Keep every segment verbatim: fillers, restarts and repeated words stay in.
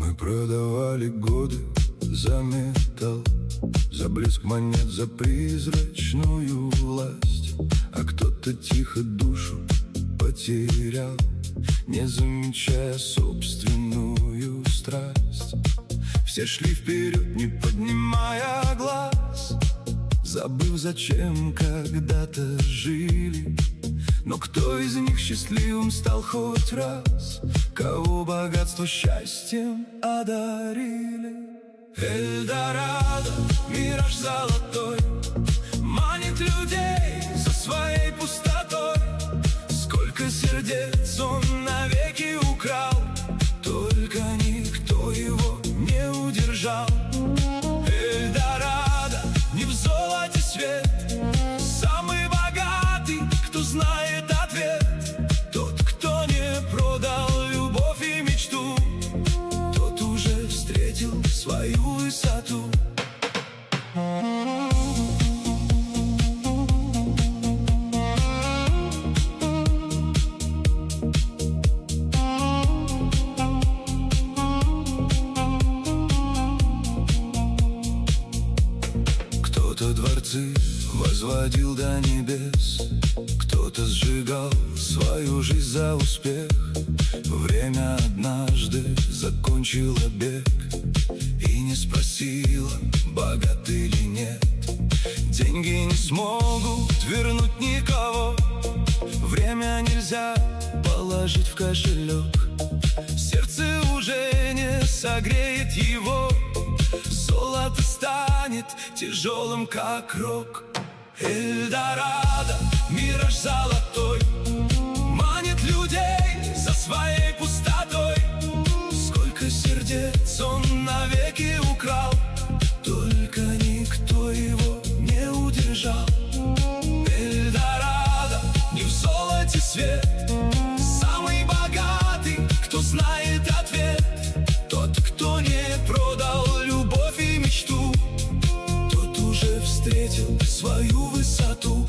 Мы продавали годы за металл, за блеск монет, за призрачную власть. А кто-то тихо душу потерял, не замечая собственную страсть. Все шли вперед, не поднимая глаз, забыв, зачем когда-то жили. Но кто из них счастливым стал хоть раз? Кого богатство счастьем одарили? Эльдорадо, мираж золотой, манит людей за своей пустотой. Сколько сердец он навеки украл, только никто его не удержал. Эльдорадо, не в золоте свет, самый богатый, кто знает ответ. Тот, кто не продал любовь и мечту, тот уже встретил свою высоту. Кто-то дворцы возводил до небес, кто-то сжигал свою жизнь за успех. Время однажды закончило бег и не спросила, богат или нет. Деньги не смогут вернуть никого, время нельзя положить в кошелек. Сердце уже не согреет его, золото станет тяжелым, как рог. Эльдорадо, мираж золотой, манит людей за своей пустотой. Сколько сердец он навеки украл, только никто его не удержал. Эльдорадо, не в золоте свет, самый богатый, кто знает ответ. Тот, кто не продал любовь и мечту, тот уже встретил свою высоту.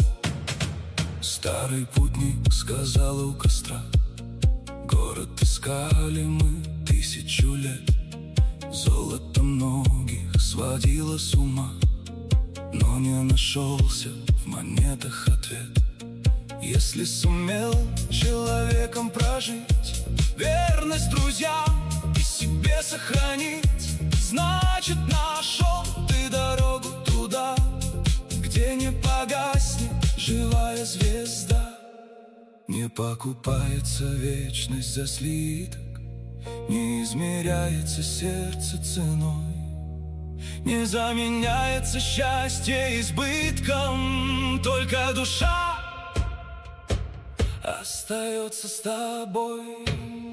Старый путник сказал у костра: город искали мы тысячу лет. Золото многих сводило с ума, но не нашелся в монетах ответ. Если сумел человеком прожить, верность друзьям и себе сохранить, значит, нашел ты дорогу туда, где не погаснет живая звезда. Не покупается вечность за слиток, не измеряется сердце ценой, не заменяется счастье избытком. Только душа остается с тобой.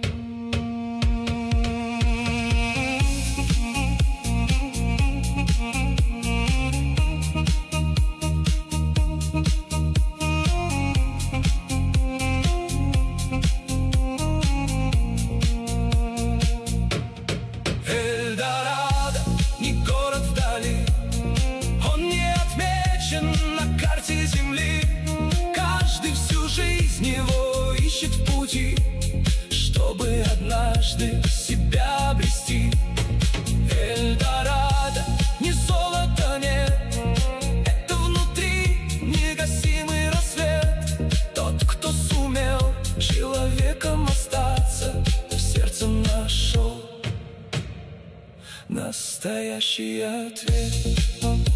Эльдорадо, не город вдали, он не отмечен на карте земли. Каждый всю жизнь его ищет в пути, чтобы однажды себя обрести. Эльдорадо, не золото, нет, это внутри негасимый рассвет. Тот, кто сумел человеком остаться, в сердце нашел настоящий ответ.